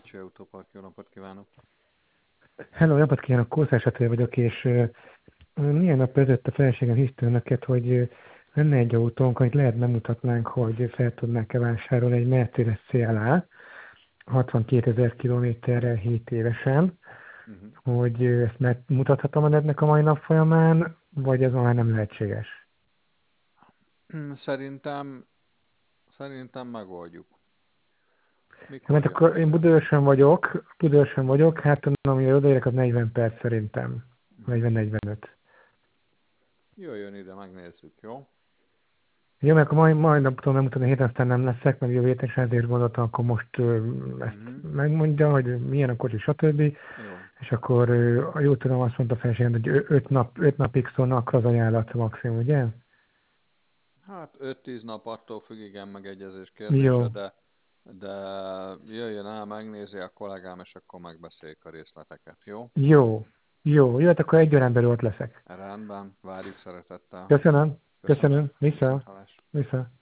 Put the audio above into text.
Pécsi Autópark, jó napot kívánok! Hello, napot kívánok, Kószás Attila vagyok, és milyen nap ezelőtt a feleségem hisztő neked, hogy lenne egy autónk, amit lehet bemutatnánk, hogy fel tudnánk-e vásárolni egy Mercedes CLA 62 000 kilométerrel 7 évesen, Uh-huh. hogy ezt megmutathatom a nednek a mai nap folyamán, vagy ez már nem lehetséges? Szerintem megoldjuk. Mert Mikor akkor jönnek én el? Budaörsön vagyok, hát amire odaérek, az 40 perc szerintem, Uh-huh. 40-45. Jöjjön ide, megnézzük, jó? Jó, mert akkor majd nem tudom megmutatni, héten aztán nem leszek, meg jövő héten sem, ezért gondoltam, akkor most ezt Uh-huh. megmondja, hogy milyen a kocsi, stb. Jó. És akkor, ha jól tudom, azt mondta a feleségem, hogy 5 napig szólnak az ajánlat maximum, ugye? Hát 5-10 nap attól függ, igen, megegyezés kérdése, Jó, de jöjjön el, megnézi a kollégám, és akkor megbeszéljük a részleteket, jó? jó, jó, hát akkor egy órán belül ott leszek. Rendben, várjuk szeretettel. Köszönöm, Köszönöm, Vissza, viszont hallás. vissza.